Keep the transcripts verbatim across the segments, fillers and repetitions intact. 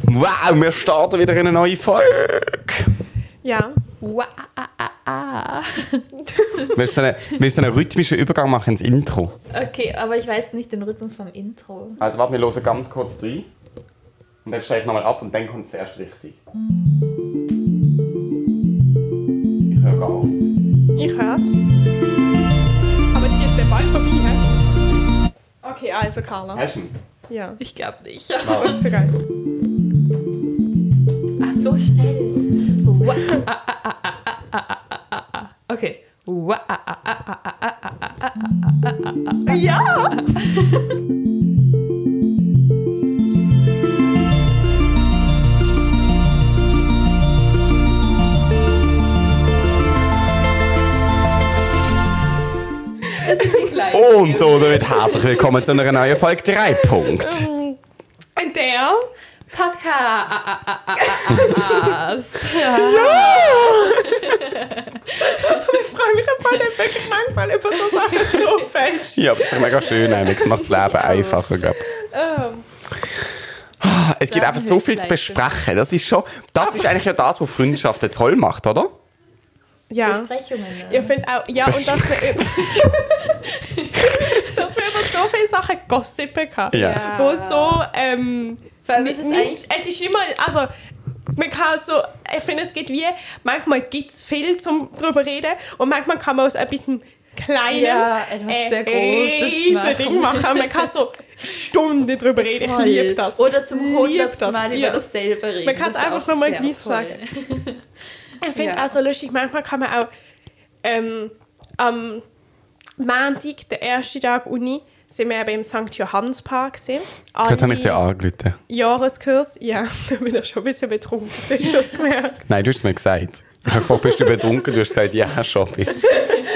Wow, wir starten wieder in eine neue Folge. Ja. Wow. Ah, ah, ah. Wir müssen einen, wir müssen einen rhythmischen Übergang machen ins Intro. Okay, aber ich weiß nicht den Rhythmus vom Intro. Also warte, wir hören ganz kurz rein. Und dann stelle ich nochmal ab und dann kommt es erst richtig. Ich höre gar nicht. Ich höre es. Aber es ist jetzt dann bald vorbei, hä? Okay, also Carla. Hast du ihn? Ja. Ich glaube nicht. Das ist so geil. Ach, so schnell. Wow. Ah, ah, ah, ah, ah, ah, ah, ah, ah. Okay. Wow. Ah, ah, ah, ah, ah, ah, ah, ah, ah, ah, ah. Ja! Das sind die kleinen. Und damit herzlich willkommen zu einer neuen Folge drei Punkt. Und der? Podcast. Ja! Ich freue mich einfach nicht wirklich manchmal über so Sachen so fest. Ja, aber es ist mega schön, es macht das Leben einfacher, glaube ich. Ähm, Es gibt Ja, einfach so viel zu Höchstleistung. besprechen. Das ist schon, das ist eigentlich ja das, was Freundschaften toll macht, oder? ja. Besprechungen. Ne? Ich finde auch, ja, und dass wir über, dass wir über so viele Sachen gossipen kann. Ja. Wo so, ähm, Vor allem ist es nicht, eigentlich- es ist immer, also, man kann so, ich finde, es geht wie, manchmal gibt es viel zum drüber reden und manchmal kann man aus etwas Kleinem Ja, etwas sehr Großes riesen Ding machen. machen. Man kann so Stunden drüber reden. Voll. Ich liebe das. Oder zum Lieb hundertsten das. Mal Ja. über dasselbe reden. Man kann es Das ist einfach auch nochmal sehr gleich toll. sagen. Ich finde Ja. auch so lustig, manchmal kann man auch ähm, am Montag, der erste Tag Uni, sind wir eben im Sankt Johanns Park gesehen. Heute habe ich dir angerufen. Jahreskurs, ja, da bin ich schon ein bisschen betrunken, hast du das gemerkt? Nein, du hast es mir gesagt. Ich habe gefragt, bist du betrunken? Du hast gesagt, ja, schon ein bisschen.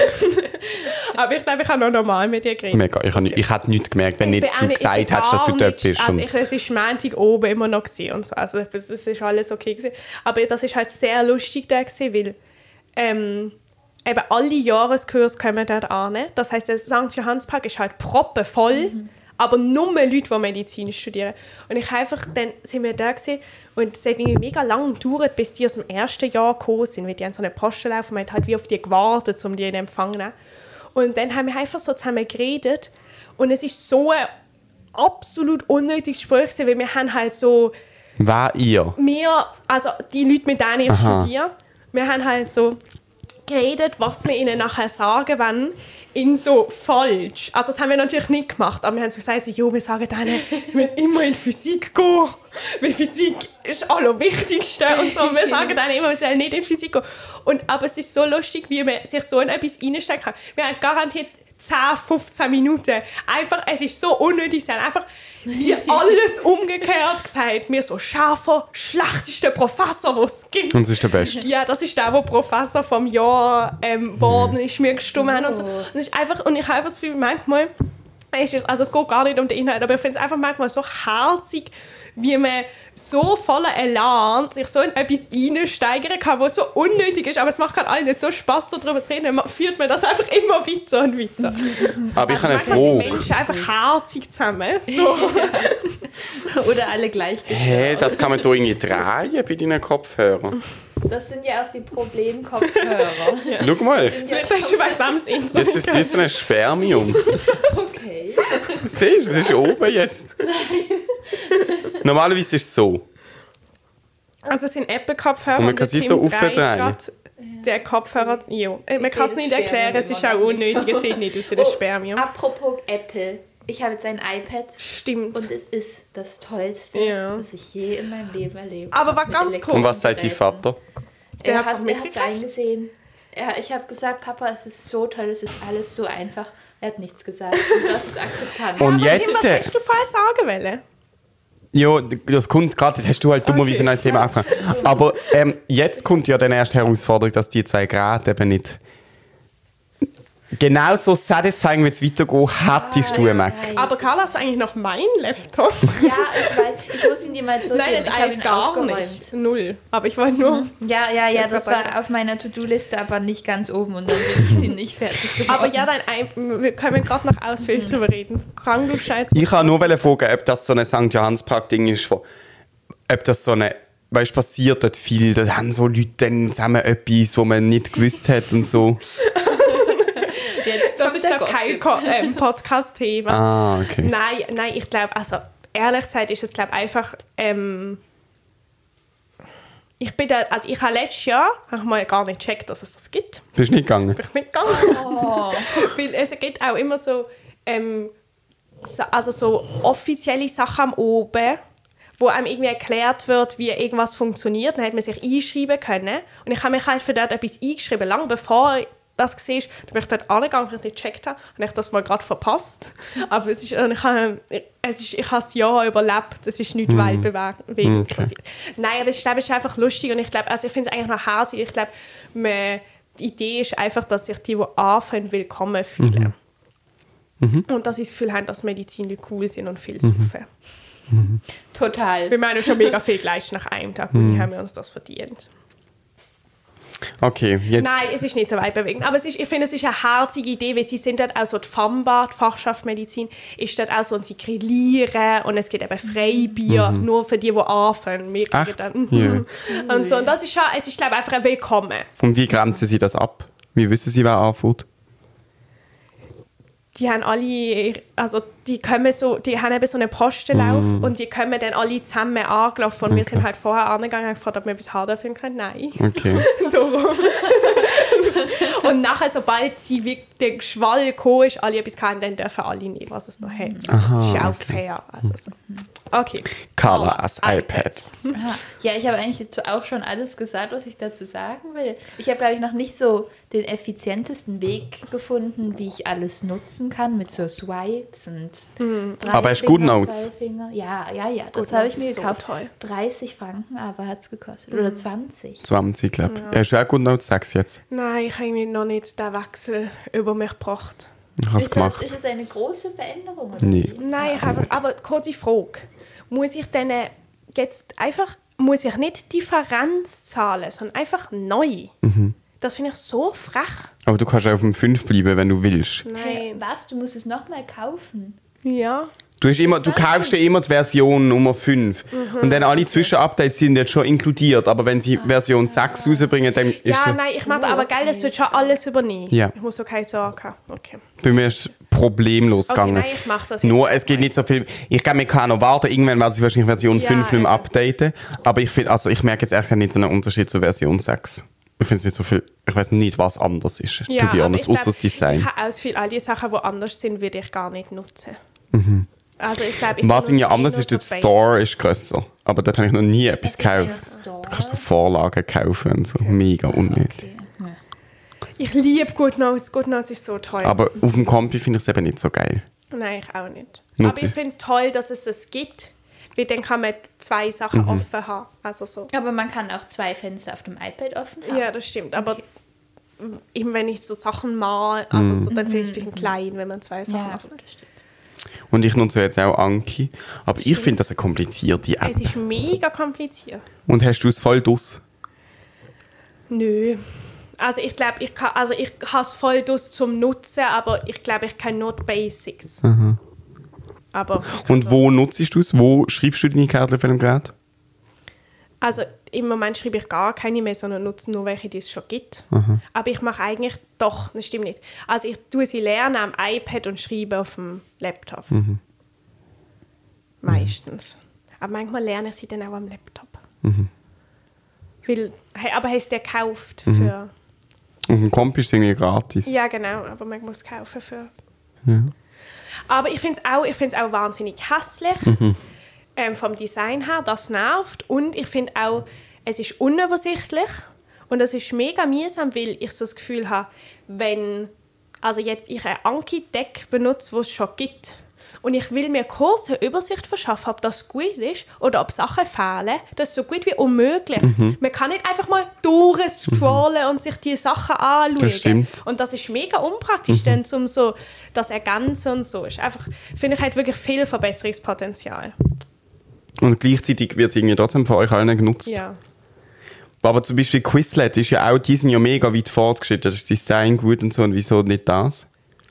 Aber ich glaube, ich habe noch normal mit dir geredet. Mega. Ich habe nicht- ich hätte nichts gemerkt, wenn nicht Ich bin du auch nicht- gesagt ich bin hättest, dass du gar dort nicht- bist. Also Und ich, es war Montag oben immer noch gewesen und so. Also es es ist alles okay gewesen. Aber das ist halt sehr lustig da gewesen, weil ähm, eben alle Jahreskurse kommen dort an. Das heisst, der Sankt Johannspark ist halt proppenvoll, mhm. aber nur Leute, die Medizin studieren. Und ich einfach, dann sind wir da gewesen, und es hat irgendwie mega lange gedauert, bis die aus dem ersten Jahr gekommen sind, weil die haben so einen Postenlauf und man hat halt wie auf die gewartet, um die in Empfang zu nehmen. Und dann haben wir einfach so zusammen geredet und es ist so ein absolut unnötiges Gespräch gewesen, weil wir haben halt so, wer ihr? wir, also die Leute, mit denen ich Aha. studiere, wir haben halt so geredet, was wir ihnen nachher sagen wollen, in so falsch. Also das haben wir natürlich nicht gemacht, aber wir haben so gesagt, so, jo, wir sagen denen, wir müssen immer in Physik gehen, weil Physik ist das Allerwichtigste und so. Wir sagen denen immer, wir sollen nicht in Physik gehen. Und, aber es ist so lustig, wie man sich so in etwas reinstecken kann. Wir haben garantiert zehn, fünfzehn Minuten. Einfach, es ist so unnötig. Sie haben einfach wie alles umgekehrt gesagt. Wir so scharfer, schlechtester Professor, den es gibt. Und es ist der Beste. Ja, das ist der, der Professor vom Jahr ähm, geworden ist, mir gestimmt haben und so. Und, es ist einfach, und ich habe das Gefühl, manchmal, ist es, also es geht gar nicht um den Inhalt, aber ich finde es einfach manchmal so herzig, wie man so voller Elan sich so in etwas reinsteigern kann, was so unnötig ist, aber es macht gerade allen so Spaß, darüber zu reden, dann führt man das einfach immer weiter und weiter. Aber ich habe eine Manchmal sind Frage. Menschen einfach herzig zusammen. So. Oder alle gleichgestellt. Hä, das kann man da irgendwie drehen bei deinen Kopfhörern. Das sind ja auch die Problemkopfhörer. Schau mal, Vielleicht hast du bei dem das Intro jetzt ist es wie so ein Spermium. Okay. Siehst du, es ist oben jetzt. Normalerweise ist es so. Also es sind Apple-Kopfhörer Und man kann der sie Tim so dreht aufdrehen. grad Der Kopfhörer, ja. Man sehe kann es das nicht Spermium erklären, es ist immer auch noch nicht. unnötig, es sieht nicht aus wie das Oh, Spermium. Apropos Apple. Ich habe jetzt ein iPad Stimmt. und es ist das Tollste, Ja. was ich je in meinem Leben erlebt Aber war Mit ganz elektrischen Und was sagt dein Geräten. Vater? Der Er hat's hat auch es mitgekriegt? eingesehen. Er, ich habe gesagt, Papa, es ist so toll, es ist alles so einfach. Er hat nichts gesagt. Und das ist akzeptabel. Und Aber jetzt, Tim, was äh, hast du vorher sagen wollen? Ja, das kommt gerade, das hast du halt dummerweise Okay. ein neues Thema angefangen. Aber ähm, jetzt kommt ja dann erst die Herausforderung, dass die zwei Grad eben nicht genauso satisfying, wie es weitergeht, hättest du einen Mac. Nice. Aber Carla, hast du eigentlich noch meinen Laptop? Ja, ich weiß. Ich muss ihn dir mal zurückgeben. Nein, das ich habe eilt ihn gar aufgeräumt. nicht. Null. Aber ich wollte nur... Ja, ja, ja, Ja, das Körper- war auf meiner To-Do-Liste, aber nicht ganz oben und dann bin ich nicht fertig geworden. Aber ja, dein Ei- wir können gerade noch ausführlich drüber reden. Krank, du Scheiß. Ich wollte nur fragen, ob das so ein Sankt Johanns Park Ding ist, wo ob das so eine, weißt du, passiert dort viel, da haben so Leute dann zusammen etwas, wo man nicht gewusst hat und so. Das ist doch kein Ko- ähm, Podcast-Thema. Ah, okay. Nein, nein, ich glaube, also ehrlich gesagt ist es, glaube einfach, ähm, ich bin da, also ich habe letztes Jahr habe ich mal gar nicht gecheckt, dass es das gibt. Bist du nicht gegangen? Bin ich nicht gegangen. Oh. Weil es gibt auch immer so, ähm, so, also so offizielle Sachen am Oben, wo einem irgendwie erklärt wird, wie irgendwas funktioniert. Dann hätte man sich einschreiben können. Und ich habe mich halt für dort etwas eingeschrieben, lange bevor das war, da bin ich dort angegangen, weil ich nicht gecheckt habe. Und ich das mal gerade verpasst. Aber es ist, ich habe es ist, ich habe das Jahr überlebt. Es ist nichts Mhm. Weltbewegendes Okay. passiert. Nein, aber ich glaube, es ist einfach lustig. Und ich glaube, also ich finde es eigentlich noch herzig. Ich glaube, man, die Idee ist einfach, dass sich die, die anfangen, willkommen fühlen. Mhm. Und dass sie das Gefühl haben, dass Mediziner cool sind und viel saufen. Total. Wir meinen schon mega viel geleistet nach einem Tag. Und haben wir uns das verdient. Okay, jetzt... Nein, es ist nicht so weit bewegend. Aber es ist, ich finde, es ist eine herzige Idee, weil sie sind dort auch so die FAMBA, die Fachschaft Medizin, ist dort auch so, und sie grillieren und es gibt eben Freibier, nur für die, die anfangen. Wir kriegen Echt? dann, Ja. und so. Und das ist schon, es ist, glaube ich, einfach ein Willkommen. Und wie grenzen Sie das ab? Wie wissen Sie, wer anfängt? Die haben alle, also die kommen so, die haben eben so einen Postenlauf und die kommen dann alle zusammen angelaufen und wir sind halt vorher angegangen und gefragt, ob wir etwas haben dürfen können. Nein. Okay. Darum. Und nachher, sobald sie wirklich der Schwall gekommen ist, alle etwas hatten, dann dürfen alle nehmen, was es noch hat. Aha, Das ist ja auch okay. fair. Also so. Okay. Carla als iPad. Aha. Ja, ich habe eigentlich jetzt auch schon alles gesagt, was ich dazu sagen will. Ich habe, glaube ich, noch nicht so den effizientesten Weg gefunden, wie ich alles nutzen kann mit so Swipes und drei Aber hast du Finger, GoodNotes? zwei Finger. Ja, ja, ja, das GoodNotes habe ich mir ist so gekauft. toll. dreißig Franken, aber hat es gekostet. Oder zwanzig. zwanzig, glaube ich. Hast du auch GoodNotes? Sag's jetzt. Nein, ich habe irgendwie noch nicht den Wechsel über mich gebracht. Ich habe es Ist, das, gemacht. ist es eine große Veränderung? Oder Nee. wie? Nein, ich habe, aber kurze Frage. Muss ich denn jetzt einfach, muss ich nicht Differenz zahlen, sondern einfach neu? Das finde ich so frech. Aber du kannst auch auf dem fünf bleiben, wenn du willst. Hey, Nein. was? Du musst es nochmal kaufen. Ja. Du, hast immer, du kaufst dir immer die Version Nummer fünf. Und dann alle Zwischenupdates sind jetzt schon inkludiert. Aber wenn sie Version sechs rausbringen, dann ist Ja, das, nein, ich mache Oh, aber geil, das wird schon alles übernehmen. Ja. Ich muss so keine Sorge haben. Okay. bei mir ist es problemlos Okay, gegangen. nein, ich mache das jetzt. Nur, es geht nicht so viel. Ich glaube, man kann noch warten. Irgendwann werden sie wahrscheinlich Version Ja, fünf nicht mehr eben. updaten. Aber ich finde, also ich merke jetzt ehrlich gesagt nicht so einen Unterschied zur Version sechs. Ich finde es nicht so viel. Ich weiß nicht, was anders ist. Ja, to be aber honest, ich glaub, außer das Design. Ich habe auch das Gefühl, all die Sachen, die anders sind, würde ich gar nicht nutzen. Also ich glaube, ich Und was irgendwie benutze anders nur ist, so der Store ist grösser. Aber dort habe ich noch nie etwas Es ist ein gekauft. Store. Du kannst so Vorlagen kaufen und so. Mega unnötig. Okay. Ja. Ich liebe GoodNotes. GoodNotes ist so toll. Aber auf dem Kompi finde ich es eben nicht so geil. Nein, ich auch nicht. Nutze Aber ich ich. finde toll, dass es es gibt, weil dann kann man zwei Sachen Mhm. offen haben. Also so. Aber man kann auch zwei Fenster auf dem iPad offen haben. Ja, das stimmt. Aber eben, wenn ich so Sachen mal, also so, dann finde ich es ein bisschen klein, wenn man zwei Sachen Ja, macht. das stimmt. Und ich nutze jetzt auch Anki. Aber ich finde das eine komplizierte App. Es ist mega kompliziert. Und hast du es voll dus? Nö. Also ich glaube, ich kann, also ich habe es voll durch zum Nutzen, aber ich glaube, ich kann nur die Basics. Aber ich kann Und so- wo nutzt du es? Wo schreibst du deine Kärtchen für ein Gerät? Also im Moment schreibe ich gar keine mehr, sondern nutze nur welche, die es schon gibt. Aber ich mache eigentlich, doch, das stimmt nicht. Also ich tue sie lernen am iPad und schreibe auf dem Laptop. Meistens. Aber manchmal lerne ich sie dann auch am Laptop. Weil, hey, aber hast du den gekauft für... Und ein Kompi ist irgendwie gratis. Ja, genau, aber man muss kaufen für... Aber ich finde es auch, ich find's auch wahnsinnig hässlich, ähm, vom Design her, das nervt. Und ich finde auch, es ist unübersichtlich und das ist mega mühsam, weil ich so das Gefühl habe, wenn also jetzt ich ein Anki-Deck benutze, das es schon gibt, und ich will mir kurz eine Übersicht verschaffen, ob das gut ist oder ob Sachen fehlen, das ist so gut wie unmöglich. Man kann nicht einfach mal durchscrollen und sich die Sachen anschauen. Das stimmt. Und das ist mega unpraktisch, denn zum so das Ergänzen und so ist einfach, finde ich, halt wirklich viel Verbesserungspotenzial. Und gleichzeitig wird es irgendwie trotzdem von euch allen genutzt. Ja. Aber zum Beispiel Quizlet ist ja auch, die sind ja mega weit fortgeschritten. Das ist das Design gut und so. Und wieso nicht das?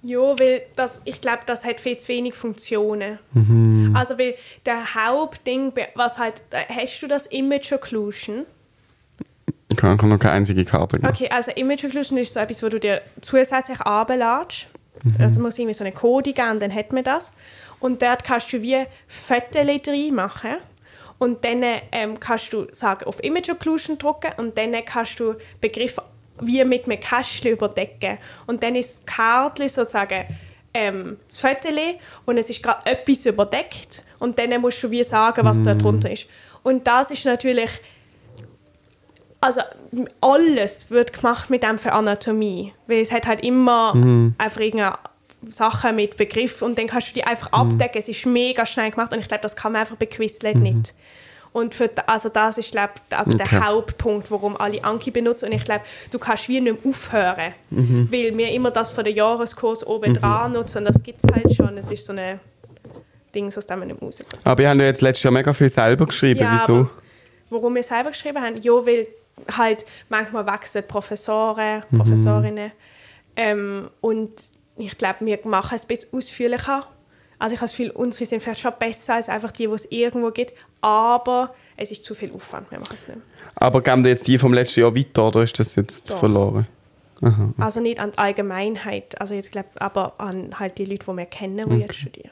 Ja, weil das, ich glaube, das hat viel zu wenig Funktionen. Mhm. Also weil der Hauptding, was halt, hast du das Image Occlusion? Ich habe noch keine einzige Karte gemacht. Okay, also Image Occlusion ist so etwas, wo du dir zusätzlich runterlädst. Mhm. Also muss irgendwie so eine Code geben, dann hat man das. Und dort kannst du wie Fotos drin machen. Und dann ähm, kannst du sagen, auf Image Occlusion drücken und dann kannst du Begriffe wie mit einem Kästchen überdecken. Und dann ist das Kärtchen sozusagen ähm, das Foto und es ist gerade etwas überdeckt. Und dann musst du wie sagen, was mm. da drunter ist. Und das ist natürlich... Also alles wird gemacht mit dem für Anatomie. Weil es hat halt immer mm. einfach irgendeine Sachen mit Begriff und dann kannst du die einfach mm. abdecken. Es ist mega schnell gemacht und ich glaube, das kann man einfach bei Quizlet mm. nicht. Und für, also das ist glaub, also okay. der Hauptpunkt, warum alle Anki benutzen. Und ich glaube, du kannst wie nicht mehr aufhören, mhm. weil wir immer das von den Jahreskurs oben mhm. dran nutzen. Und das gibt es halt schon. Es ist so ein Ding, aus dem man nicht mehr rauskommt. Aber ihr habt ja jetzt letztes Jahr mega viel selber geschrieben. Ja, wieso? Warum wir selber geschrieben haben? Ja, weil halt manchmal wechseln Professoren, Professorinnen. Mhm. Ähm, und ich glaube, wir machen es ein bisschen ausführlicher. Also ich habe das Gefühl, unsere sind vielleicht schon besser als einfach die, die es irgendwo gibt. Aber es ist zu viel Aufwand, wir machen es nicht mehr. Aber geben jetzt die vom letzten Jahr weiter, oder ist das jetzt Doch. verloren? Aha. Also nicht an die Allgemeinheit, also jetzt glaub, aber an halt die Leute, die wir kennen, die okay. jetzt studieren.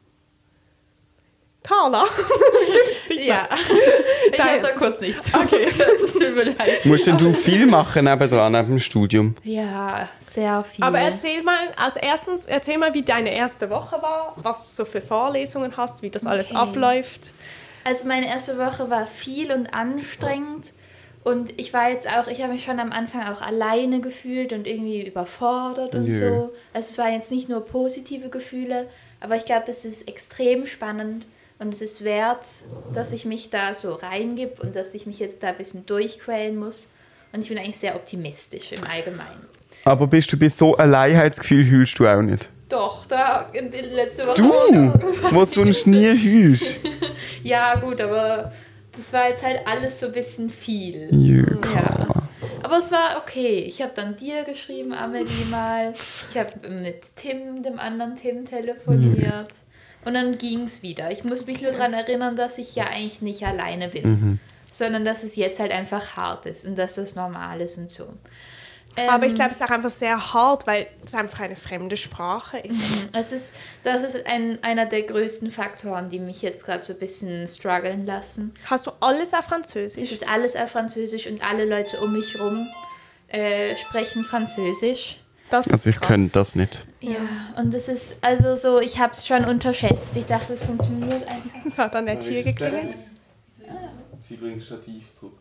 Carla? Ja, ich habe da kurz nichts. Okay. Tut mir leid. Musst denn du viel machen nebendran, neben dem Studium? Ja, sehr viel. Aber erzähl mal, als erstens, erzähl mal, wie deine erste Woche war, was du so für Vorlesungen hast, wie das okay. alles abläuft. Also meine erste Woche war viel und anstrengend und ich war jetzt auch, ich habe mich schon am Anfang auch alleine gefühlt und irgendwie überfordert und Nö. so. Also es waren jetzt nicht nur positive Gefühle, aber ich glaube, es ist extrem spannend. Und es ist wert, dass ich mich da so reingib und dass ich mich jetzt da ein bisschen durchquälen muss. Und ich bin eigentlich sehr optimistisch im Allgemeinen. Aber bist du bei so Alleinheitsgefühl heulst du auch nicht? Doch, da in der letzten Woche. Du, wo sonst nie heulst. Ja gut, aber das war jetzt halt alles so ein bisschen viel. Jüka. Ja. Aber es war okay. Ich habe dann dir geschrieben, Amelie mal. Ich habe mit Tim, dem anderen Tim, telefoniert. Mhm. Und dann ging es wieder. Ich muss mich nur daran erinnern, dass ich ja eigentlich nicht alleine bin, mhm. sondern dass es jetzt halt einfach hart ist und dass das normal ist und so. Ähm, Aber ich glaube, es ist auch einfach sehr hart, weil es einfach eine fremde Sprache ist. es ist das ist ein, einer der größten Faktoren, die mich jetzt gerade so ein bisschen strugglen lassen. Hast du alles auf Französisch? Es ist alles auf Französisch und alle Leute um mich herum äh, sprechen Französisch. Das also ich könnte das nicht. Ja, und das ist, also so, ich habe es schon unterschätzt. Ich dachte, es funktioniert einfach. Es hat an der Tür geklingelt. Sie bringt das Stativ zurück.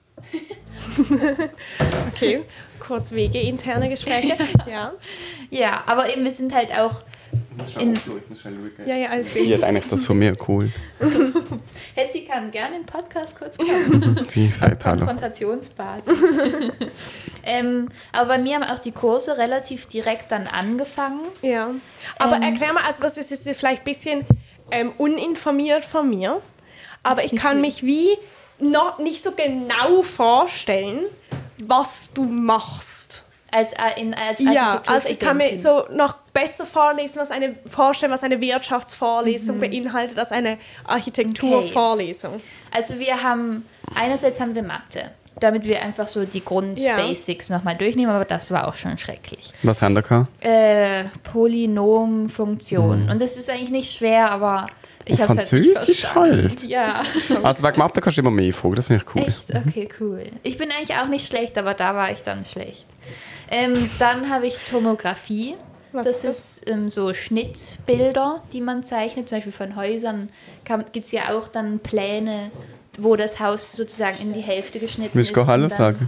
Okay, kurz Wege-interne Gespräche. Ja. Ja, aber eben, wir sind halt auch in... Ja, ja, alles Sie hat eigentlich das von mir cool. Hey, sie kann gerne den Podcast kurz kommen. Sie sagt hallo. Konfrontationsbasis. ähm, aber bei mir haben auch die Kurse relativ direkt dann angefangen. Ja. Aber ähm, erklär mal, also das ist jetzt vielleicht ein bisschen ähm, uninformiert von mir, aber ich kann mich wie noch nicht so genau vorstellen, was du machst. Als, in, als ja, also ich kann mir so noch besser vorlesen, was eine, vorstellen, was eine Wirtschaftsvorlesung mhm. beinhaltet, als eine Architekturvorlesung. Okay. Also wir haben, einerseits haben wir Mathe, damit wir einfach so die Grundbasics ja. nochmal durchnehmen, aber das war auch schon schrecklich. Was haben wir gehabt? Äh, Polynomfunktion. Mhm. Und das ist eigentlich nicht schwer, aber ich habe es halt nicht verstanden. Halt. Ja. Also wegen Mathe kannst du immer mehr fragen, das finde ich cool. Echt? Okay, cool. Ich bin eigentlich auch nicht schlecht, aber da war ich dann schlecht. Ähm, dann habe ich Tomographie. Was das ist ähm, so Schnittbilder, die man zeichnet. Zum Beispiel von Häusern gibt es ja auch dann Pläne, wo das Haus sozusagen in die Hälfte geschnitten Willst ist. Willst du Hallo sagen?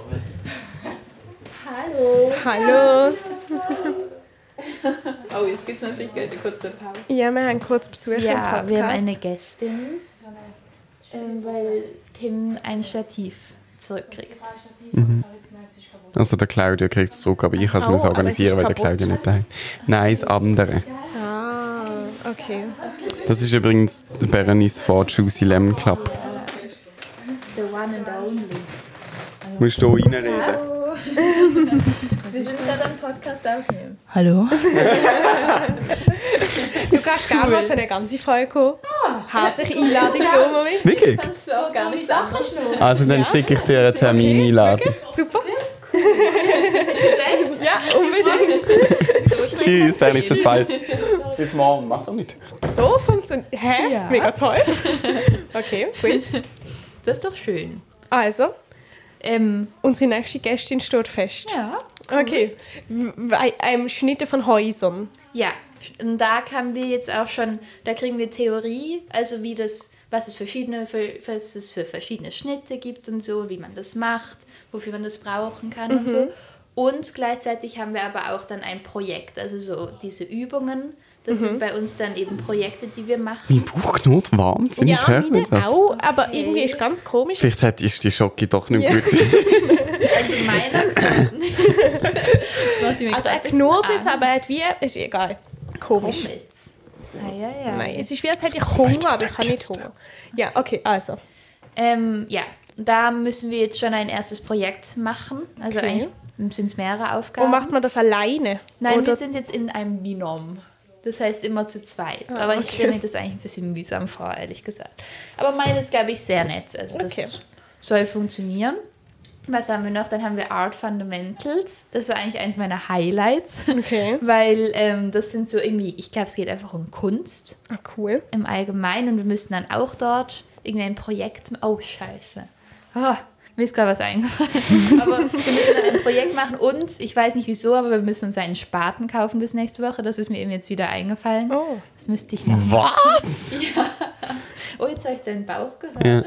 Hallo. Hallo. Oh, jetzt gibt es natürlich eine kurze Pause. Ja, wir haben kurz Besuch ja, im Podcast. Wir haben eine Gästin, ähm, weil Tim ein Stativ zurückkriegt. Mhm. Also der Claudio kriegt es zurück, aber ich kann es oh, mir organisieren, weil der Claudio nicht daheim. Nein, das andere. Ah, okay. Das ist übrigens der Berenice Ford Juicy Lemon Club. The one and only. Musst du reinreden? Wir sind gerade am Podcast aufnehmen. Hallo? Du kannst gerne mal für eine ganze Folge kommen. Herzliche Einladung, Thomas. Wirklich? Kannst du auch gar nicht anderes noch. Also dann schicke ich dir eine Termineinladung. Super. Ja, unbedingt. Tschüss, Dennis, bis bald. Bis morgen, mach doch nicht. So funktioniert. Hä? Ja. Mega toll. Okay, gut. Das ist doch schön. Also, Ähm, unsere nächste Gästin steht fest. ja. Okay. Bei einem Schnitte von Häusern. Ja, und da haben wir jetzt auch schon, da kriegen wir Theorie, also wie das, was es verschiedene, für, was es für verschiedene Schnitte gibt und so, wie man das macht, wofür man das brauchen kann Mhm. und so. Und gleichzeitig haben wir aber auch dann ein Projekt, also so diese Übungen, das Mhm. sind bei uns dann eben Projekte, die wir machen. Mein Bauch knurrt wahnsinnig. Ja, hört man wieder das? auch, aber irgendwie ist ganz komisch. Vielleicht hat- ist die Schocke doch nicht Ja. gut. Also meiner Also er knurrt nicht, aber er hat wie, ist egal. Komisch. Ah, ja, ja. Nein, es ist wie, als hätte ich komplett Hunger, aber ich habe nicht vergessen. Hunger. Ja, okay, also. Ähm, ja, da müssen wir jetzt schon ein erstes Projekt machen. Also Okay. eigentlich sind es mehrere Aufgaben. Und macht man das alleine? Nein, Oder? wir sind jetzt in einem Binom. Das heißt immer zu zweit. Ah, Aber ich okay. stelle mir das eigentlich ein bisschen mühsam vor, ehrlich gesagt. Aber meine ist, glaube ich, sehr nett. Also das Okay. soll funktionieren. Was haben wir noch? Dann haben wir Art Fundamentals. Das war eigentlich eins meiner Highlights. Okay. Weil ähm, das sind so irgendwie, ich glaube, es geht einfach um Kunst Ah, cool. im Allgemeinen. Und wir müssen dann auch dort irgendwie ein Projekt... Oh, scheiße. Ah, mir ist gerade was eingefallen. Aber wir müssen dann ein Projekt machen und, ich weiß nicht wieso, aber wir müssen uns einen Spaten kaufen bis nächste Woche. Das ist mir eben jetzt wieder eingefallen. Oh. Das müsste ich noch. Was? Oh, jetzt habe ich deinen Bauch gehört. Ja.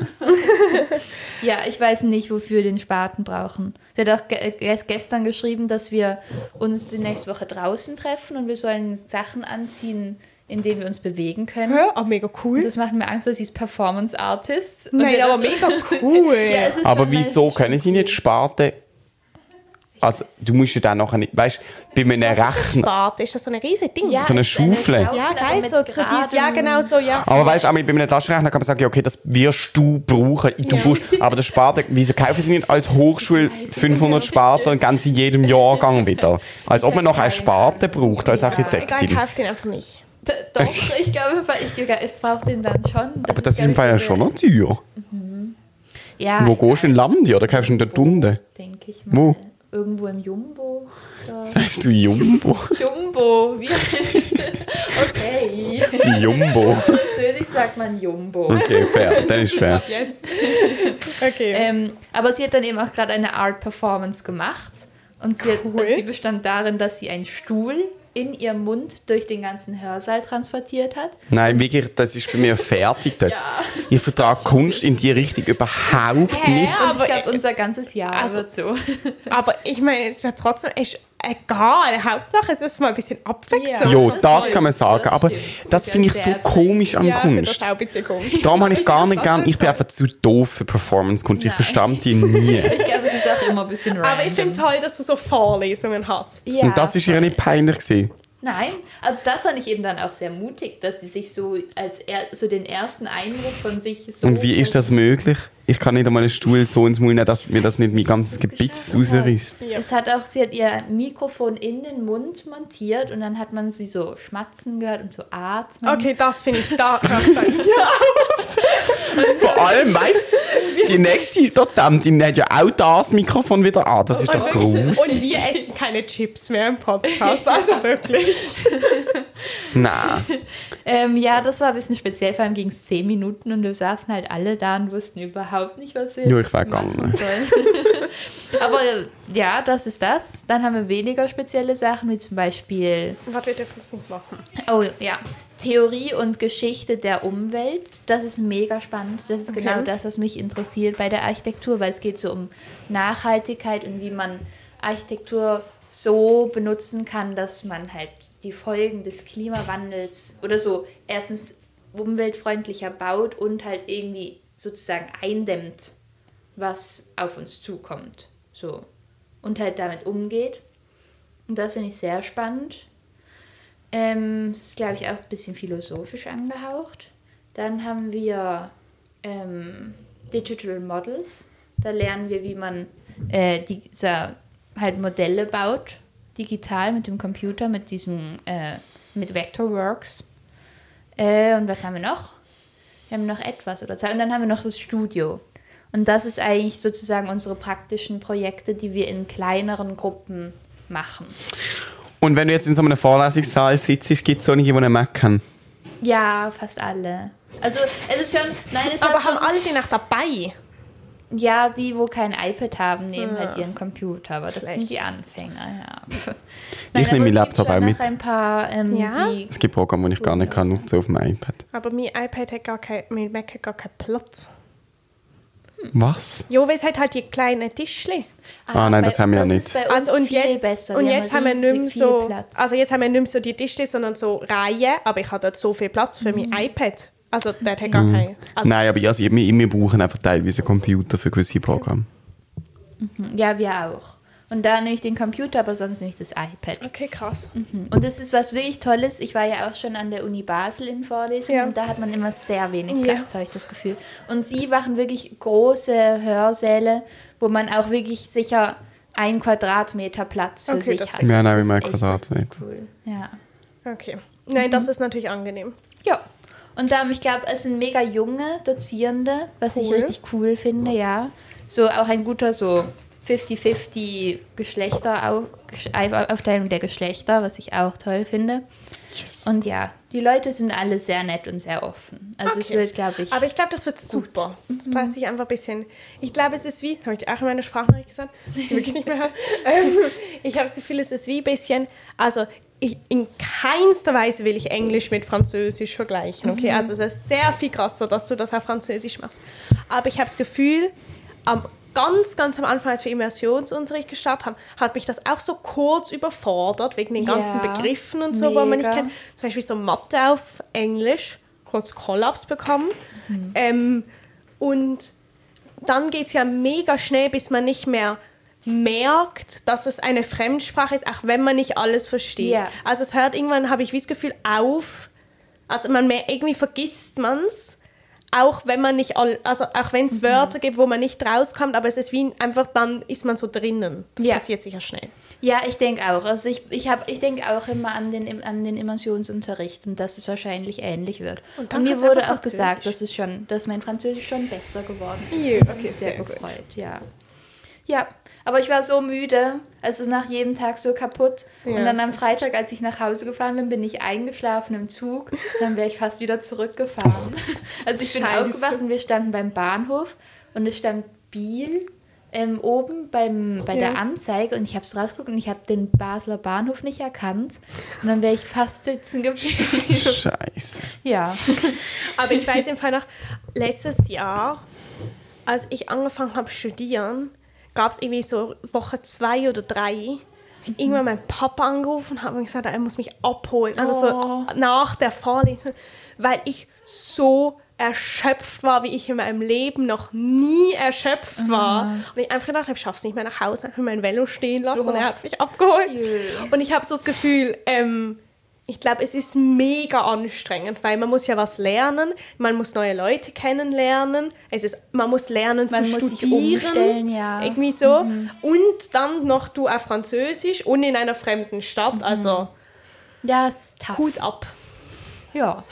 Ja, ich weiß nicht, wofür wir den Spaten brauchen. Sie hat auch ge ge gestern geschrieben, dass wir uns die nächste Woche draußen treffen und wir sollen Sachen anziehen, in denen wir uns bewegen können. Ja, ah, mega Und cool. das macht mir Angst, weil sie ist Performance Artist. Und Nein, wir aber dachten- mega cool. Ja, es ist Aber schon wieso nice. können sie nicht Sparte? Also, du musst ja dann nachher nicht, weißt du, bei einem Rechner. Bart, ist das so ein riesiges Ding? Ja, So eine es ist eine Schaufel. Schaufel, Ja, aber geil, mit so, so dies, ja, geradem- genau so, ja. Aber weißt du, auch bei einem Taschenrechner kann man sagen, ja, okay, das wirst du brauchen. Du Ja. brauchst, aber der Sparte, wieso kaufen sie nicht als Hochschule fünfhundert Spaten und ganz in jedem Jahrgang wieder? Als ob man noch eine Sparte braucht als Ja. Egal, ich Architektin. kaufe den einfach nicht. D- Doch, ich glaube, ich, ich brauche den dann schon. Aber das ist glaub im ich, Fall ja so schon der- noch teuer. Ja, Wo gehst du in Landi oder kaufst du in der Tunde? denke ich mal. Wo? Irgendwo im Jumbo. Da. Sagst du Jumbo? Jumbo, wie Okay. Jumbo. Französisch sagt man Jumbo. Okay, fair. Dann ist fair. Jetzt. Okay. Ähm, aber sie hat dann eben auch gerade eine Art-Performance gemacht. Und sie, Cool. hat, und sie bestand darin, dass sie einen Stuhl in ihrem Mund durch den ganzen Hörsaal transportiert hat. Nein, wirklich, das ist bei mir fertig dort. Ja. Ich vertrage Kunst in die Richtung überhaupt Hä? nicht. Und Aber- ich glaube, unser ganzes Jahr Also- wird so. Aber ich meine, es ist ja trotzdem ist egal. Hauptsache, es ist mal ein bisschen Abwechslung. Ja. Jo, das das stimmt, kann man sagen, das aber stimmt. das Das ist finde ja ich so sehr komisch an Ja, ich finde Kunst. das auch ein bisschen komisch. Darum habe ich gar nicht gern, ich bin einfach zu doof für Performance-Kunst. Ich Nein. verstand die nie. Ich glaube, es ist auch immer ein bisschen random. Aber ich finde toll, dass du so Vorlesungen hast. Ja, Und das ist ihr nicht peinlich gewesen. Nein, aber das fand ich eben dann auch sehr mutig, dass sie sich so als er, so den ersten Eindruck von sich so. Und wie ist das möglich? Ich kann nicht einmal einen Stuhl so ins Maul nehmen, dass mir das nicht mein ganzes Gebitz rausreißt. Ja. Es hat auch, sie hat ihr Mikrofon in den Mund montiert und dann hat man sie so schmatzen gehört und so atmen. Okay, das finde ich da. Ja. Vor allem, weißt du, die nächste Dozentin hat ja auch das Mikrofon wieder an. Das ist doch groß. Und wir essen keine Chips mehr im Podcast. Also wirklich. Nein. Ähm, ja, das war ein bisschen speziell, vor allem ging es zehn Minuten und wir saßen halt alle da und wussten überhaupt nicht, was wir jetzt Ja, ich war machen gegangen. sollen. Aber ja, das ist das. Dann haben wir weniger spezielle Sachen, wie zum Beispiel Warte, wir dürfen das nicht machen. Oh ja, Theorie und Geschichte der Umwelt. Das ist mega spannend. Das ist Okay. genau das, was mich interessiert bei der Architektur, weil es geht so um Nachhaltigkeit und wie man Architektur so benutzen kann, dass man halt die Folgen des Klimawandels oder so erstens umweltfreundlicher baut und halt irgendwie sozusagen eindämmt, was auf uns zukommt. So. Und halt damit umgeht. Und das finde ich sehr spannend. Ähm, das ist, glaube ich, auch ein bisschen philosophisch angehaucht. Dann haben wir ähm, Digital Models. Da lernen wir, wie man äh, dieser halt Modelle baut, digital mit dem Computer, mit diesem, äh, mit Vectorworks. Äh, und was haben wir noch? Wir haben noch etwas oder zwei. Und dann haben wir noch das Studio. Und das ist eigentlich sozusagen unsere praktischen Projekte, die wir in kleineren Gruppen machen. Und wenn du jetzt in so einem Vorlesungssaal sitzt, gibt es so einige, die einen Mac haben? Ja, fast alle. Also es ist schon... Nein, es Aber hat haben schon, alle den auch dabei? ja, die, wo kein iPad haben, nehmen Ja. halt ihren Computer. Aber das Schlecht. sind die Anfänger, ja. Ich nehme meinen Laptop auch mit. Ein paar, ähm, Ja? die, Es gibt Programme, die ich gar nicht kann nutzen auf dem iPad. Aber mein iPad hat gar kein, mein Mac hat gar keinen Platz. Was? Jo, weil es hat halt die kleinen Tischchen. Ah, nein, das haben wir ja das nicht. Ist bei uns Also und viel jetzt, besser. und Wir jetzt haben wir riesig nicht mehr viel so, Platz. also jetzt haben wir nicht mehr so die Tischchen, sondern so Reihen, aber ich habe dort so viel Platz für Mhm. mein iPad. Also der hat gar keinen. Also, Nein, aber also, wir, wir brauchen einfach teilweise einen Computer für gewisse Programme. Ja, wir auch. Und da nehme ich den Computer, aber sonst nehme ich das iPad. okay, krass. Und das ist was wirklich Tolles. Ich war ja auch schon an der Uni Basel in Vorlesungen Ja. und da hat man immer sehr wenig Ja. Platz, habe ich das Gefühl. Und sie machen wirklich große Hörsäle, wo man auch wirklich sicher ein Quadratmeter Platz für Okay, sich das hat. ist- Wir haben auch Das immer ist ein echt Quadratmeter. Cool. Ja. Okay. Nein, das ist natürlich angenehm. Ja. Und ähm, ich glaube, es sind mega junge Dozierende, was ich Cool. richtig cool finde, ja. So auch ein guter so fünfzig fünfzig Geschlechteraufteilung der Geschlechter, was ich auch toll finde. Und ja, die Leute sind alle sehr nett und sehr offen. Also es Okay. wird, glaube ich... Aber ich glaube, das wird super. Das braucht sich einfach ein bisschen. Ich glaube, es ist wie, habe ich auch in meiner Sprachnachricht gesagt, dass ich wirklich nicht mehr höre. ähm, ich habe das Gefühl, es ist wie ein bisschen, also ich, in keinster Weise will ich Englisch mit Französisch vergleichen. Okay? Also es ist sehr viel krasser, dass du das auf Französisch machst. Aber ich habe das Gefühl, am ganz, ganz am Anfang, als wir Immersionsunterricht gestartet haben, hat mich das auch so kurz überfordert, wegen den ganzen Ja, Begriffen und so, wo man nicht mega. kennt. Zum Beispiel so Mathe auf Englisch, kurz Kollaps bekommen. Ähm, und dann geht es ja mega schnell, bis man nicht mehr merkt, dass es eine Fremdsprache ist, auch wenn man nicht alles versteht. Ja. Also es hört irgendwann, habe ich wie das Gefühl, auf. Also man mehr, irgendwie vergisst man es. Auch wenn man nicht all, also auch wenn es Wörter gibt, wo man nicht rauskommt, aber es ist wie einfach, dann ist man so drinnen. Das Ja. passiert sicher schnell. Ja, ich denke auch. Also ich, ich, hab- ich denke auch immer an den, an den Immersionsunterricht und dass es wahrscheinlich ähnlich wird. Und Und, dann mir kannst du wurde einfach auch gesagt, Französisch. dass, es schon, dass mein Französisch schon besser geworden ist. Ja, Das hat okay, mich sehr, sehr gut. gefreut, ja. Ja, aber ich war so müde, also nach jedem Tag so kaputt. Ja, und dann das am Freitag, als ich nach Hause gefahren bin, bin ich eingeschlafen im Zug. Dann wäre ich fast wieder zurückgefahren. Also ich bin Scheiße. aufgewacht und wir standen beim Bahnhof und es stand Biel ähm, oben beim, bei Ja. der Anzeige und ich habe es rausgeguckt und ich habe den Basler Bahnhof nicht erkannt. Und dann wäre ich fast sitzen geblieben. Scheiße. Ja. Aber ich weiß im Fall noch, letztes Jahr, als ich angefangen habe zu studieren, gab es irgendwie so Woche zwei oder drei, dass ich irgendwann meinen Papa angerufen habe und gesagt habe, er muss mich abholen. Also Oh. so nach der Vorlesung, weil ich so erschöpft war, wie ich in meinem Leben noch nie erschöpft war. Und ich einfach gedacht habe, ich schaffe es nicht mehr nach Hause, habe mein Velo stehen lassen und er hat mich abgeholt. Jö. Und ich habe so das Gefühl, ähm, ich glaube, es ist mega anstrengend, weil man muss ja was lernen, man muss neue Leute kennenlernen, es ist, man muss lernen Man zu muss sich studieren, umstellen, ja. irgendwie so. Und dann noch du auf Französisch und in einer fremden Stadt, also Ja, es ist tough. Hut ab. Ja.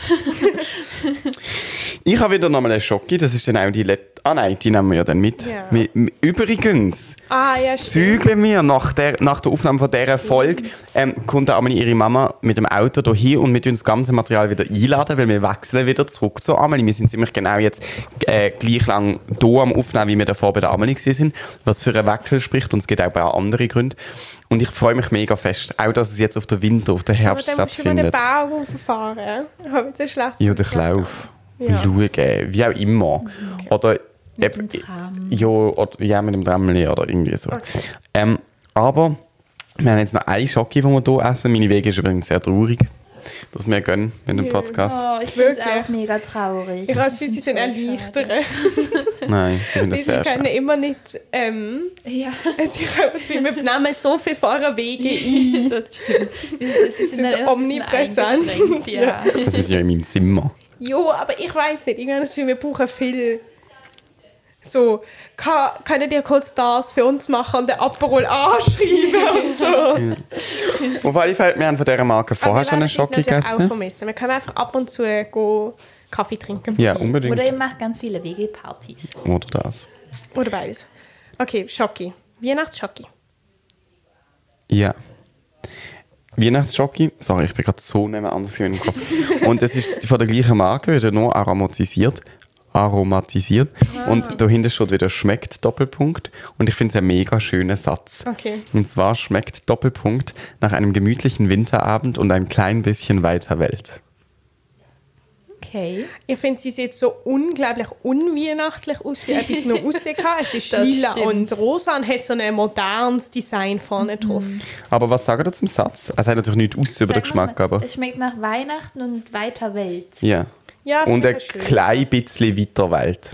Ich habe wieder nochmal einen Schocki, das ist dann auch die letzte. Ah nein, die nehmen wir ja dann mit. Ja. Wir- Übrigens, Ah, ja, stimmt. zügeln wir nach der, nach der Aufnahme von dieser Folge, ähm, kommt Amelie ihre Mama mit dem Auto hier und mit uns das ganze Material wieder einladen, weil wir wechseln wieder zurück zu Amelie. Wir sind ziemlich genau jetzt äh, gleich lang hier am Aufnehmen, wie wir davor bei der Amelie sind, was für einen Wechsel spricht und es gibt auch bei anderen Gründen. Und ich freue mich mega fest, auch dass es jetzt auf den Winter, auf den Aber Herbst dann musst du über den stattfindet. Bauhof fahren. Ich habe jetzt ein schlechtes Ja, der Gewissen. Lauf. Ja. Schauen, wie auch immer. Oder Mit eben- dem Tram. Ja, oder, ja, mit dem Tramli oder irgendwie so. Okay. Ähm, aber wir haben jetzt noch eine Schocke, die wir hier essen. Meine Wege ist übrigens sehr traurig, dass wir gehen mit dem Ja. Podcast. Oh, ich finde es Wirklich? auch mega traurig. Ich habe das Gefühl, sie find's sind voll erleichtert. Nein, sie finden Die das sehr können schön. immer nicht, ähm, Ja, sie können es wie wir nehmen so viele Fahrerwege ein. das stimmt. Sie, sie Sind dann so immer ein bisschen omnipräsent. eingeschränkt, Ja. Das ist ja in meinem Zimmer. Jo, aber ich weiß nicht. Ich habe das Gefühl, wir brauchen viel so, kann, könnt ihr kurz das für uns machen und den Aperol anschreiben und so. Auf alle Fälle, wir haben von dieser Marke vorher schon einen Schoki gegessen. auch gegessen. vermissen. Wir können einfach ab und zu gehen, Kaffee trinken. Ja, unbedingt. Oder ihr macht ganz viele W G-Partys. Oder das. Oder beides. Okay, Schoki. Weihnachtsschoki. Ja. Weihnachtsschoki, sorry, ich bin gerade so nicht mehr anders im Kopf. Und es ist von der gleichen Marke, wieder nur aromatisiert. aromatisiert. Ah. Und dahinter steht wieder «Schmeckt Doppelpunkt». Und ich finde es ein mega schöner Satz. Okay. Und zwar «Schmeckt Doppelpunkt nach einem gemütlichen Winterabend und ein klein bisschen weiter Welt». Okay. Ich finde, sie sieht so unglaublich unweihnachtlich aus, wie etwas noch aussehen kann. Es ist Das lila stimmt. und rosa und hat so ein modernes Design vorne drauf. Aber was sagt ihr zum Satz? Es hat natürlich nichts aus über den Sag mal, Geschmack, aber... Es schmeckt nach Weihnachten und weiter Welt. Ja. Ja, Und finde ein ich schön. klein bisschen weiter Welt.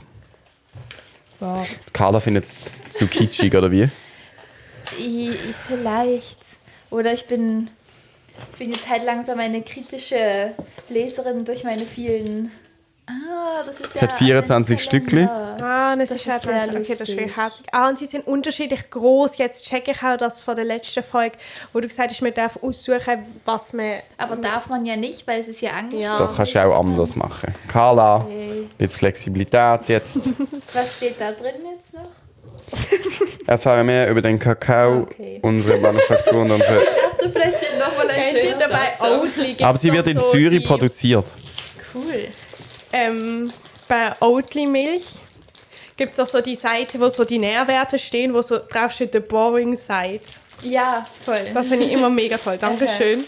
Wow. Carla findet es zu kitschig, oder wie? Ich, ich vielleicht. Oder ich bin, ich bin jetzt halt langsam eine kritische Leserin durch meine vielen... Ah, das ist Es hat vierundzwanzig Stückli. Ah, das, Das ist ist halt sehr Wahnsinn. Okay, das ist lustig. wirklich herzig. Ah, und sie sind unterschiedlich groß. Jetzt checke ich auch das von der letzten Folge, wo du gesagt hast, man darf aussuchen, was man... Aber darf man ja nicht, weil es ist ja angeschrieben. Ja. Doch, kannst du auch anders machen. Carla, ein Okay. bisschen Flexibilität jetzt. Was steht da drin jetzt noch? Erfahre mehr über den Kakao, Okay. unsere Manufaktur und unsere... Ich dachte, vielleicht steht nochmal ein Kennt ihr schöner dabei Satz. Oatly? Gibt's Aber sie noch wird in so Zürich die- produziert. Cool. Ähm, bei Oatly-Milch gibt es auch so die Seite, wo so die Nährwerte stehen, wo so drauf steht «The Boring Side». Ja, voll. Das finde ich immer mega toll. Dankeschön.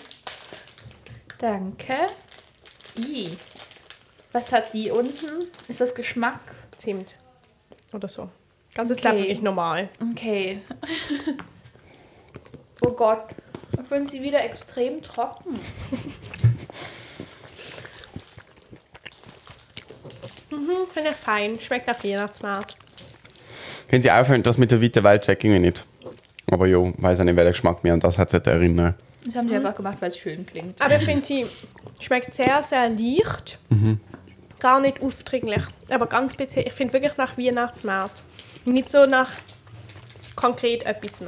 Danke. I. Was hat die unten? Ist das Geschmack? Zimt. Oder so. Das ist, glaube ich, Okay. wirklich normal. Okay. Oh Gott. Ich finde sie wieder extrem trocken. Mhm, finde ich fein. Schmeckt nach Weihnachtsmarkt. Können Sie aufhören, das mit der weiten Welt checking ich nicht. Aber jo, weiß auch nicht, welcher Geschmack mir an das hat sich erinnern. Das haben die einfach gemacht, weil es schön klingt. Aber ich finde, die schmeckt sehr, sehr leicht. Gar nicht aufdringlich. Aber ganz speziell. Ich finde wirklich nach Weihnachtsmarkt. Nicht so nach konkret etwas.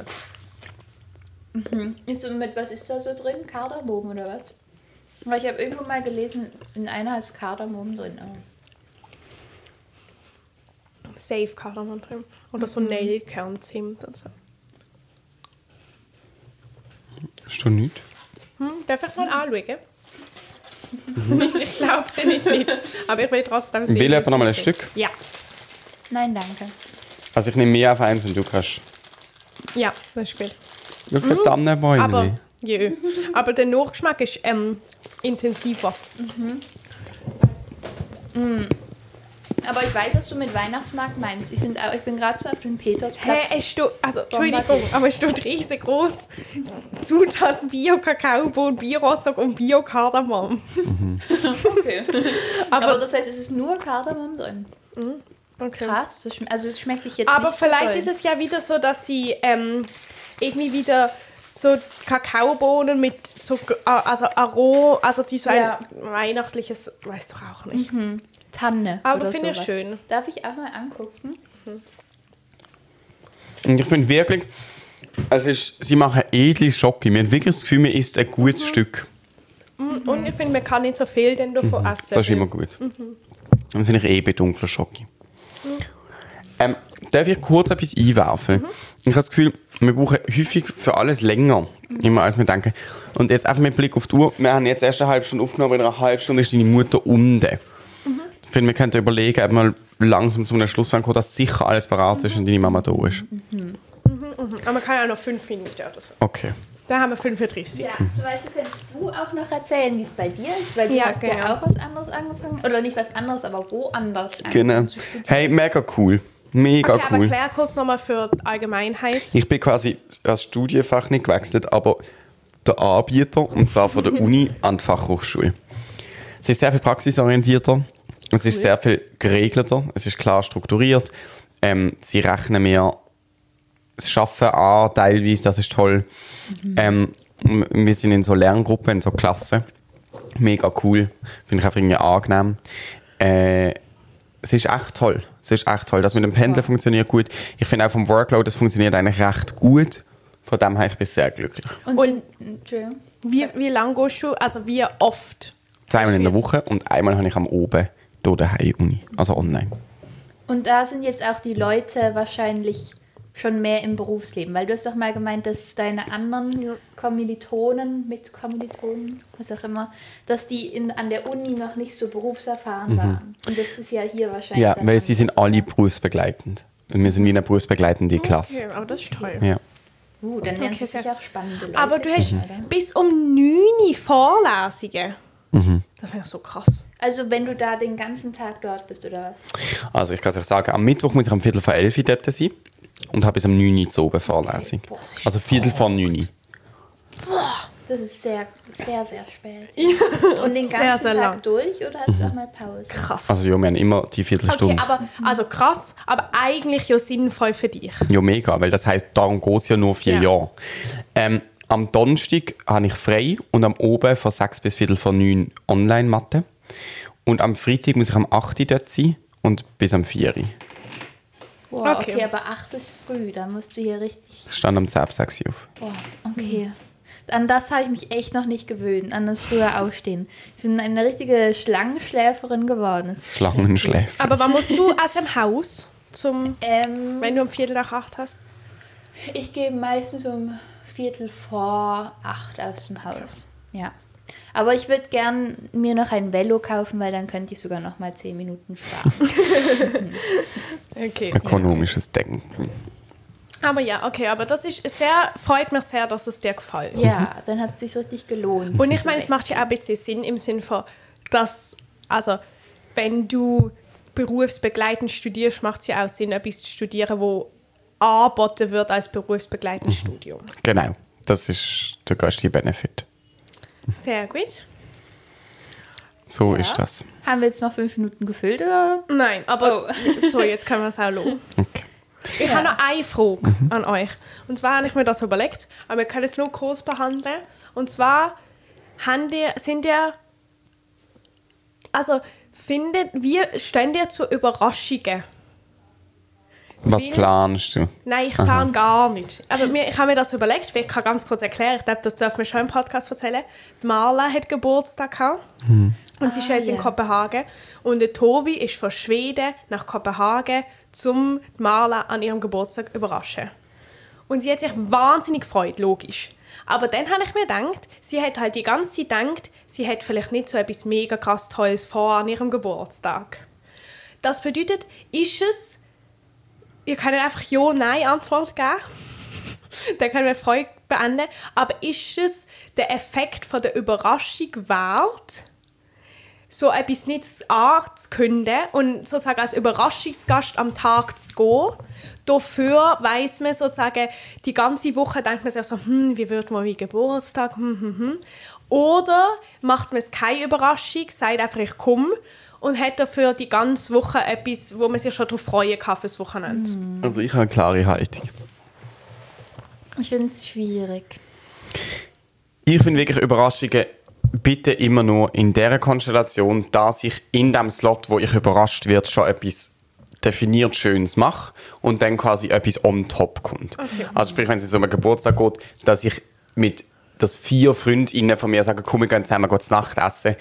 Ist so mit, was ist da so drin? Kardamom oder was? Weil ich habe irgendwo mal gelesen, in einer ist Kardamom drin. Oh. Safe Kardamom drin. Oder so Nelkernzimt und so. Ist du nicht? Hm, darf ich mal anschauen? Ich glaube sie nicht, nicht. Aber ich will trotzdem sehen. Will wie einfach noch mal ein sie Stück? sind. Ja. Nein, danke. Also ich nehme mehr auf eins und du kannst... Ja, das ist gut. Du hast gesagt, Tannenbäumchen. Aber, jö. Aber der Nachgeschmack ist ähm, intensiver. Aber ich weiß, was du mit Weihnachtsmarkt meinst. Ich, find auch, ich bin gerade so auf dem Petersplatz. Hey, es steht, also, Entschuldigung, Bombardiert. aber es steht riesengroß. Zutaten Bio-Kakaobohnen, Bio-Rostock und Bio-Kardamom. Okay. Aber, Aber, das heißt, es ist nur Kardamom drin. okay. Krass. Das schm- also das schmecke ich jetzt aber nicht so vielleicht doll. ist es ja wieder so, dass sie ähm, irgendwie wieder so Kakaobohnen mit so äh, also Aro, also die so Ja. ein weihnachtliches, weißt du auch nicht. Tanne. Aber oder finde ich sowas. schön. Darf ich auch mal angucken? Und ich finde wirklich, es ist, sie machen edle Schoki. Wir haben wirklich das Gefühl, man isst ein gutes Stück. Und ich finde, man kann nicht so viel denn davon essen. Das ist immer gut. Dann finde ich eh bei dunkler Schoki. Ähm, darf ich kurz etwas einwerfen? Ich habe das Gefühl, wir brauchen häufig für alles länger, immer als wir denken. Und jetzt einfach mit Blick auf die Uhr, wir haben jetzt erst eine halbe Stunde aufgenommen, in einer halben Stunde ist deine Mutter unten. Ich finde, wir könnten überlegen, ob wir langsam zu einem Schluss kommen, dass sicher alles parat ist und deine Mama da ist. Aber man kann ja noch fünf Minuten oder so. Okay. Da haben wir fünfunddreißig. Ja, zum Beispiel könntest du auch noch erzählen, wie es bei dir ist, weil du Ja, hast ja genau. auch was anderes angefangen. Oder nicht was anderes, aber woanders Genau. angefangen zu studieren. Hey, mega cool. Mega Okay, aber cool. klär kurz nochmal für die Allgemeinheit. Ich bin quasi als Studienfach nicht gewechselt, aber der Anbieter, und zwar von der Uni an die Fachhochschule. Es ist sehr viel praxisorientierter, es ist sehr viel geregelter, es ist klar strukturiert. Ähm, sie rechnen mir das Arbeiten an, teilweise, das ist toll. Ähm, m- wir sind in so Lerngruppen, in so Klassen. Mega cool, finde ich einfach irgendwie angenehm. Äh, es ist echt toll. Es ist echt toll. Das mit dem Pendeln Ja. funktioniert gut. Ich finde auch vom Workload, das funktioniert eigentlich recht gut. Von dem her ich bin ich sehr glücklich. Und, Und- sind, Entschuldigung. Wie, wie lange gehst du, also wie oft? Zweimal in der Schwierig. Woche und einmal habe ich am Oben hier daheim Uni, also online. Und da sind jetzt auch die Leute wahrscheinlich schon mehr im Berufsleben, weil du hast doch mal gemeint, dass deine anderen Kommilitonen, Mitkommilitonen, was auch immer, dass die in, an der Uni noch nicht so berufserfahren waren. Und das ist ja hier wahrscheinlich. Ja, dann weil sie sind anders, alle oder? berufsbegleitend. Und wir sind wie eine berufsbegleitende Klasse. Okay, aber das ist toll. Ja. Uh, dann lernst Okay, du sehr- sicher auch spannende Leute. Aber du hast kennen, oder? bis um neun Vorlesungen. Mhm. Das wäre so krass. Also wenn du da den ganzen Tag dort bist, oder was? Also ich kann es euch sagen, am Mittwoch muss ich am Viertel vor elf Uhr dort sein und habe bis um neun Uhr zu oben Vorlesung. Boah, Also Viertel vor neun Uhr. das ist sehr, sehr, sehr spät. Und den Sehr, ganzen sehr Tag lang. durch, oder hast du auch mal Pause? Krass. Also ja, wir haben immer die Viertelstunde. Okay, aber also krass, aber eigentlich ja sinnvoll für dich. Ja, mega, weil das heisst, darum geht es ja nur vier Ja. Jahre. Ähm, am Donnerstag habe ich frei und am Oben von sechs bis Viertel vor neun Online-Mathe. Und am Freitag muss ich am acht Uhr dort sein und bis am vier Uhr. Boah, Okay. okay. aber acht ist früh, da musst du hier richtig... Ich stand um zehn bis sechs Uhr auf. Boah, okay. An das habe ich mich echt noch nicht gewöhnt, an das frühe Aufstehen. Ich bin eine richtige Schlangenschläferin geworden. Das ist Schlangenschläfer. Aber wann musst du aus dem Haus, zum, Ähm, wenn du um Viertel nach acht hast? ich gehe meistens um Viertel vor acht aus dem Haus. Ja. Aber ich würde gern mir noch ein Velo kaufen, weil dann könnte ich sogar noch mal zehn Minuten sparen. Okay. Ökonomisches Denken. Aber ja, okay, aber das ist sehr, freut mich sehr, dass es dir gefällt. Ja, dann hat es sich richtig gelohnt. Und ich meine, es macht ja auch ein bisschen Sinn im Sinne von, dass, also, wenn du berufsbegleitend studierst, macht es ja auch Sinn, etwas zu studieren, wo angeboten wird als berufsbegleitendes Studium. Genau, das ist der größte Benefit. Sehr gut. So Ja. ist das. Haben wir jetzt noch fünf Minuten gefüllt, oder? Nein, aber Oh. so, jetzt können wir es auch los. Okay. Ich Ja. habe noch eine Frage an euch. Und zwar habe ich mir das überlegt, aber wir können es nur kurz behandeln. Und zwar, haben ihr, sind ihr, also, findet, wie stehen ihr zu Überraschungen? Was Weil- planst du? Nein, ich plane gar nicht. Aber mir, ich habe mir das überlegt, weil ich kann ganz kurz erklären, ich glaube, das dürfen wir schon im Podcast erzählen. Die Marla hat Geburtstag gehabt. Und sie ist Ah, jetzt in ja. Kopenhagen. Und der Tobi ist von Schweden nach Kopenhagen, um die Marla an ihrem Geburtstag zu überraschen. Und sie hat sich wahnsinnig gefreut, logisch. Aber dann habe ich mir gedacht, sie hat halt die ganze Zeit gedacht, sie hat vielleicht nicht so etwas mega krass Tolles vor an ihrem Geburtstag. Das bedeutet, ist es, ihr könnt einfach Ja-Nein-Antwort geben. Dann können wir die Frage beenden. Aber ist es der Effekt von der Überraschung wert, so etwas nicht anzukündigen und sozusagen als Überraschungsgast am Tag zu gehen? Dafür weiss man sozusagen, die ganze Woche denkt man sich so, hm, wie wird man wie Geburtstag? Hm, hm, hm. Oder macht man es keine Überraschung, sagt einfach, ich komme und hat dafür die ganze Woche etwas, wo man sich schon darauf freuen kann fürs Wochenende. Also ich habe eine klare Haltung. Ich finde es schwierig. Ich finde wirklich Überraschungen bitte immer nur in der Konstellation, dass ich in dem Slot, wo ich überrascht werde, schon etwas definiert Schönes mache und dann quasi etwas on top kommt. Okay. Also sprich, wenn es jetzt um einen Geburtstag geht, dass ich mit dass vier Freundinnen von mir sagen, komm, wir gehen zusammen zu Nacht essen.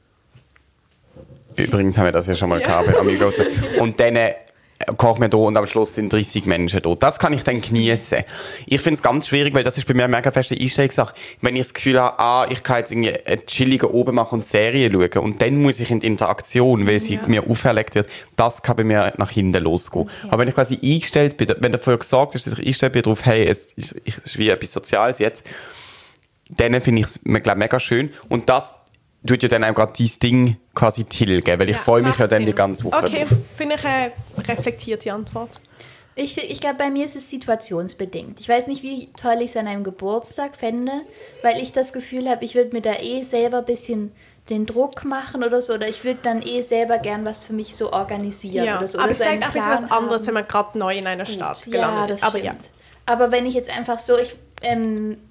Übrigens haben wir das ja schon mal Ja. gehabt, am Geburtstag. Und dann äh, kochen wir da und am Schluss sind dreißig Menschen da. Das kann ich dann genießen. Ich finde es ganz schwierig, weil das ist bei mir eine mega feste Einstellungssache. Wenn ich das Gefühl habe, ah, ich kann jetzt irgendwie eine chillige oben machen und Serie schauen und dann muss ich in die Interaktion, weil sie Ja. mir auferlegt wird, das kann bei mir nach hinten losgehen. Okay. Aber wenn ich quasi eingestellt bin, wenn dafür gesagt ist, dass ich eingestellt bin darauf, hey, es ist, es ist wie etwas Soziales jetzt, dann finde ich es mega schön. Und das tut ja dann auch gerade dein Ding quasi tilgen, weil ich Ja, freue mich macht ja dann Sinn. die ganze Woche Okay, drauf. finde ich eine reflektierte Antwort. Ich, fi- ich glaube, bei mir ist es situationsbedingt. Ich weiß nicht, wie toll ich es an einem Geburtstag fände, weil ich das Gefühl habe, ich würde mir da eh selber ein bisschen den Druck machen oder so. Oder ich würde dann eh selber gern was für mich so organisieren Ja, oder so. aber oder es so ist einen vielleicht auch ein bisschen was Plan anderes, haben. wenn man gerade neu in einer Stadt Ja, gelandet das ist. Aber stimmt. ja. Aber wenn ich jetzt einfach so, ich, ähm,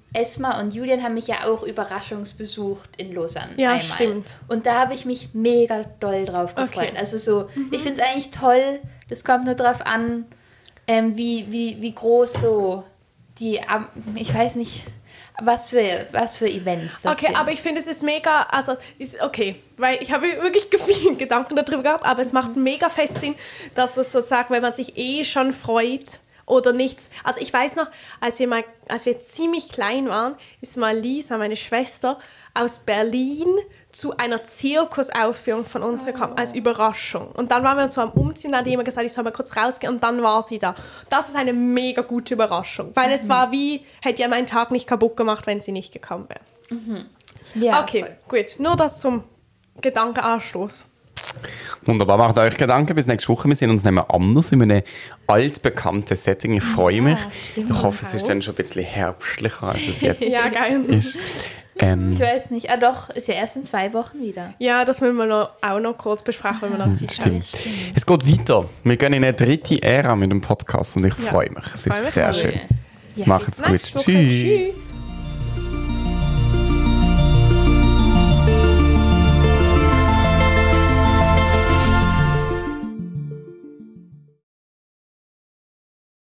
Esma und Julian haben mich ja auch überraschungsbesucht in Lausanne. Ja, einmal. stimmt. Und da habe ich mich mega doll drauf gefreut. Okay. Also so, mhm. ich finde es eigentlich toll, das kommt nur drauf an, ähm, wie, wie, wie groß so die, ich weiß nicht, was für, was für Events das okay, sind. aber ich finde, es ist mega, also, ist okay, weil ich habe wirklich viele Gedanken darüber gehabt, aber es macht mega fest Sinn, dass es sozusagen, wenn man sich eh schon freut oder nichts, also ich weiß noch, als wir mal, als wir ziemlich klein waren, ist mal Lisa, meine Schwester, aus Berlin zu einer Zirkusaufführung von uns gekommen, als Überraschung. Und dann waren wir uns so am Umziehen, dann hat jemand gesagt, ich soll mal kurz rausgehen und dann war sie da. Das ist eine mega gute Überraschung, weil mhm. es war wie, hätte ja meinen Tag nicht kaputt gemacht, wenn sie nicht gekommen wäre. Mhm. Ja, okay, voll. gut. Nur das zum Gedankenanstoß. Wunderbar, macht euch Gedanken. Bis nächste Woche. Wir sehen uns nicht mehr anders in einem altbekannten Setting. Ich freue mich. Ja, ich hoffe, es ist dann schon ein bisschen herbstlicher, als es jetzt Ja, geil. ist. Ähm, Ich weiß nicht. Ah doch, ist ja erst in zwei Wochen wieder. Ja, das müssen wir noch, auch noch kurz besprechen, wenn wir noch Zeit Stimmt. haben. Es geht weiter. Wir gehen in eine dritte Ära mit dem Podcast und ich Ja. freue mich. Es Freue ist mich sehr voll. schön. Ja, Macht's Bis gut. nächste Woche. Tschüss. Tschüss.